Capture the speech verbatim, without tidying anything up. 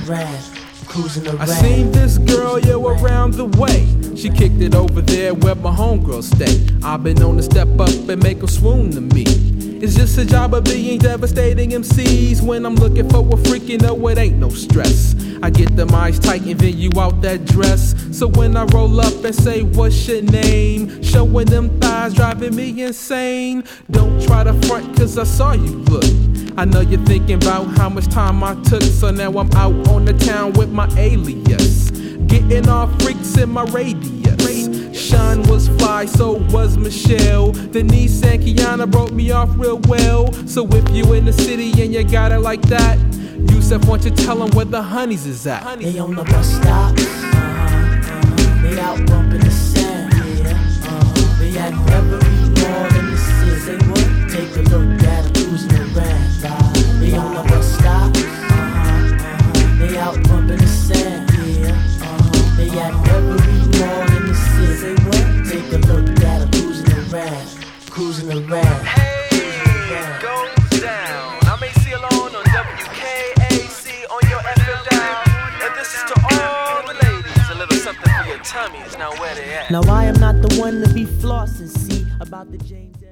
around, cruising around. I seen this girl, yo, around the way. She kicked it over there where my homegirls stay. I've been known to step up and make them swoon to me. It's just a job of being devastating M Cs. When I'm looking for a freak, you know it ain't no stress. I get them eyes tight and then you out that dress. So when I roll up and say, what's your name? Showing them thighs driving me insane. Don't try to front cause I saw you look. I know you're thinking about how much time I took. So now I'm out on the town with my alias, getting all freaks in my radius. Sean was fly, so was Michelle. Denise and Kiana broke me off real well. So if you in the city and you got it like that, Yusef, why don't you tell them where the honeys is at? They on the bus stop, uh-huh, uh-huh. They out bumping the sound, yeah, uh-huh. They at every mall in the city. Say what? Take a look at them cruising around, right? They on the bus stop, uh-huh, uh-huh. They out bumping the sound, yeah, uh-huh. They at every mall in the city. Say what? Take a look at them cruising around, cruising around. Hey, goes down. I'm A C alone on W K A C on your F M dial. And this is to all the ladies. A little something for your tummies. Now where they at? Now I am not the one to be flossing, see, about the James